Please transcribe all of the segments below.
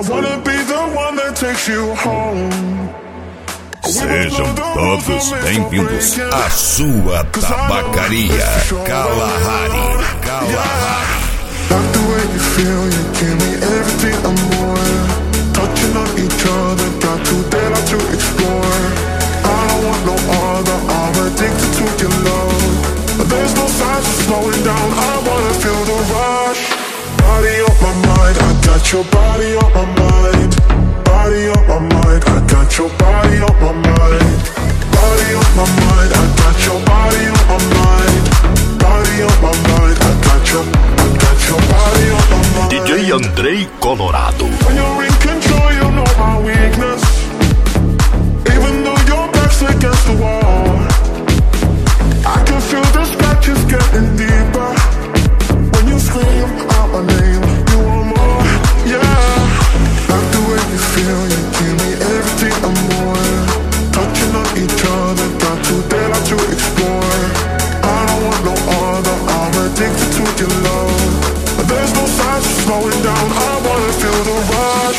wanna be the one that takes you home. Sejam todos bem-vindos à sua tabacaria Kalahari. Like the way you feel, you give me everything and more. Touching on each other, got to dare to explore. I don't want no other, I'm addicted to your love. There's no signs of slowing down, I wanna feel the rush. Body on my mind, I got your body on my mind. Body on my mind, I got your body on my mind. Body on my mind, I got your body on my mind. Body on my mind, I got your body on my mind. DJ Andrei Colorado. When you're in control, you know my weakness. Even though your back's against the wall, I can feel the scratches getting deeper. When you scream out my name, you want more, yeah. Like the way you feel, you give me everything and more. Touching on each other, got to dare to explore. I don't want no other, I'm addicted to your love. There's no signs of slowing down, I wanna feel the rush.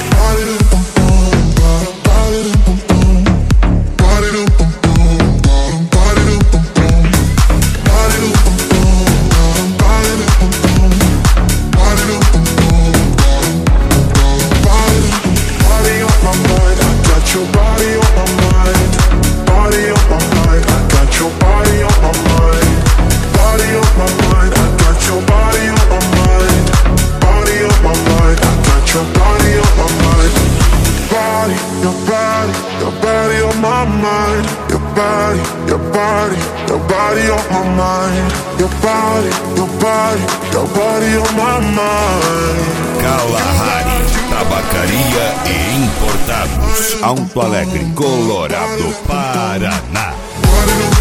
Kalahari, tabacaria e importados. Alto Alegre, Colorado, Paraná.